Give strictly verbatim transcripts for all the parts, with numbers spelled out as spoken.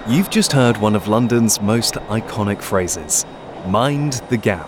You've just heard one of London's most iconic phrases, "Mind the gap."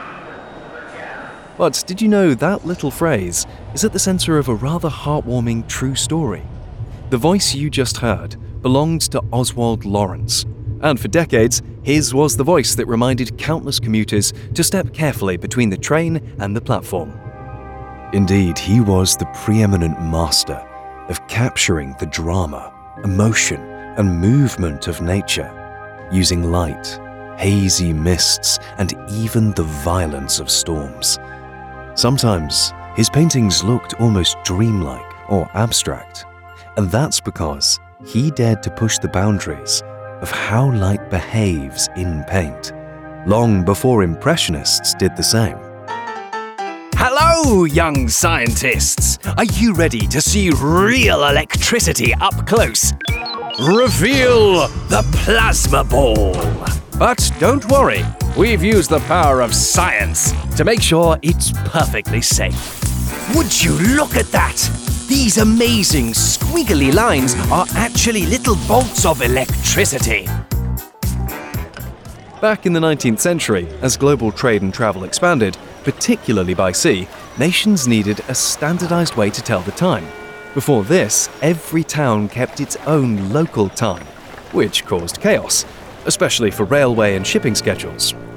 But did you know that little phrase is at the centre of a rather heartwarming true story? The voice you just heard belonged to Oswald Lawrence, and for decades, his was the voice that reminded countless commuters to step carefully between the train and the platform. Indeed, he was the preeminent master of capturing the drama, emotion, and movement of nature, using light, hazy mists, and even the violence of storms. Sometimes, his paintings looked almost dreamlike or abstract, and that's because he dared to push the boundaries of how light behaves in paint, long before Impressionists did the same. Hello, young scientists! Are you ready to see real electricity up close? Reveal the plasma ball! But don't worry, we've used the power of science to make sure it's perfectly safe. Would you look at that? These amazing squiggly lines are actually little bolts of electricity. Back in the nineteenth century, as global trade and travel expanded, particularly by sea, nations needed a standardized way to tell the time. Before this, every town kept its own local time, which caused chaos, especially for railway and shipping schedules.